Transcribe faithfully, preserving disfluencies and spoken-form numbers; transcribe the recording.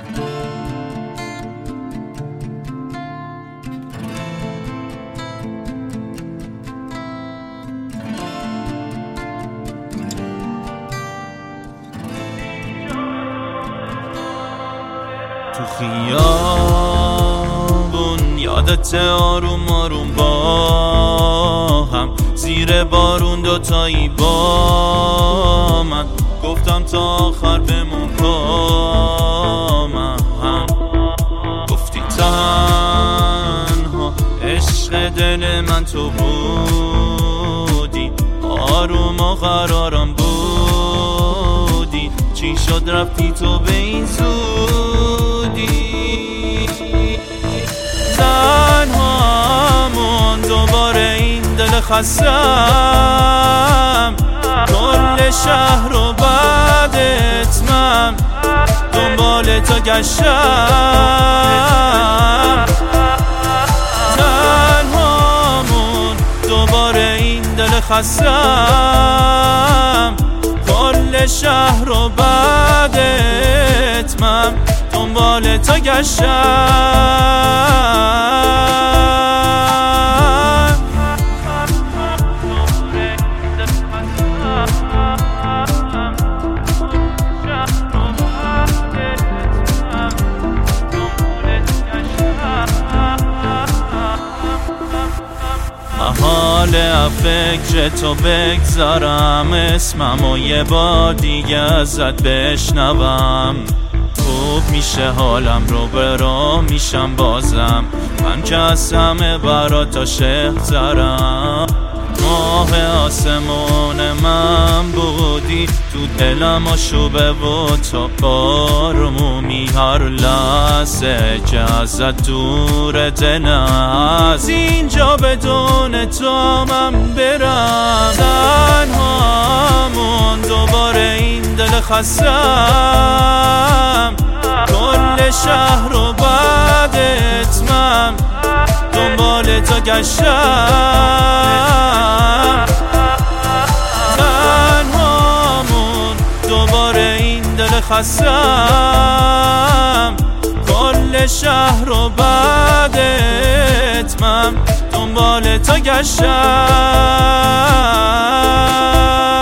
تو خیابون یادت آروم آروم با هم زیر بارون دوتایی با من گفتم تا آخر بمون با من. گفتی تنها عشق دل من تو بودی، آروم و قرارم بودی، چی شد رفتی تو به این زودی؟ تنهامون دوباره این دل خستم، کل شهر رو بعدت من دنبال تو گشتم. تنهامون دوباره این دل خستم، کل شهر رو بعدت من دنبال تو گشتم. محاله فکر تو بگذارم اسمم و یه بار دیگه ازت بشنوم. خوب میشه حالم رو برام میشم بازم، من که از همه برات عاشق ترم. ماه آسمون من بودی، تو دلم آشوبه و تو بارمومی، هر لحظه که ازت دور دلم از اینجا بدون تو من برم. تنهامون دوباره این دل خستم، کل شهر رو بعدت من دنبال تو گشتم. تنهامون دوباره این دل خستم، کل شهر رو بعدت من دنبال تو گشتم.